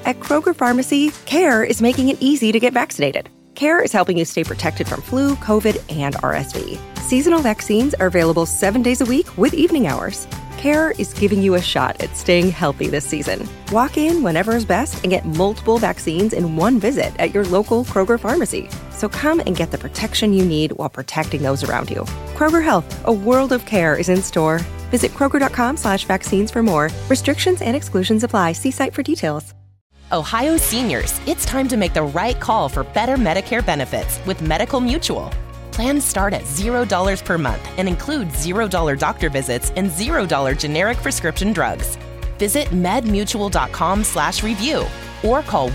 At Kroger Pharmacy, CARE is making it easy to get vaccinated. CARE is helping you stay protected from flu, COVID, and RSV. Seasonal vaccines are available 7 days a week with evening hours. CARE is giving you a shot at staying healthy this season. Walk in whenever is best and get multiple vaccines in one visit at your local Kroger Pharmacy. So come and get the protection you need while protecting those around you. Kroger Health, a world of care is in store. Visit Kroger.com/vaccines for more. Restrictions and exclusions apply. See site for details. Ohio seniors, it's time to make the right call for better Medicare benefits with Medical Mutual. Plans start at $0 per month and include $0 doctor visits and $0 generic prescription drugs. Visit medmutual.com/review or call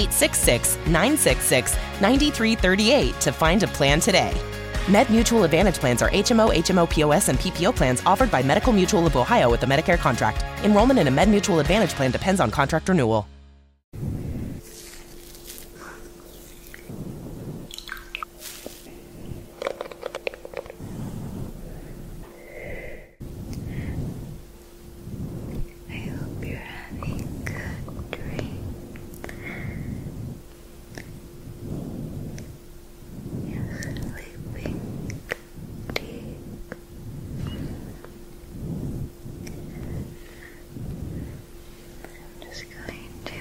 1-866-966-9338 to find a plan today. MedMutual Advantage plans are HMO, HMO, POS, and PPO plans offered by Medical Mutual of Ohio with a Medicare contract. Enrollment in a MedMutual Advantage plan depends on contract renewal. Just going to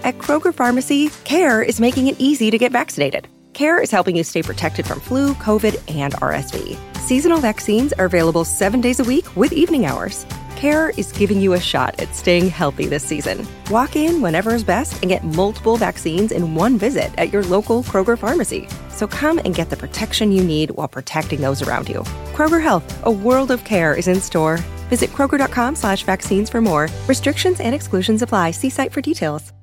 At Kroger Pharmacy, CARE is making it easy to get vaccinated. CARE is helping you stay protected from flu, COVID, and RSV. Seasonal vaccines are available 7 days a week with evening hours. CARE is giving you a shot at staying healthy this season. Walk in whenever is best and get multiple vaccines in one visit at your local Kroger Pharmacy. So come and get the protection you need while protecting those around you. Kroger Health, a world of care is in store. Visit Kroger.com/vaccines for more. Restrictions and exclusions apply. See site for details.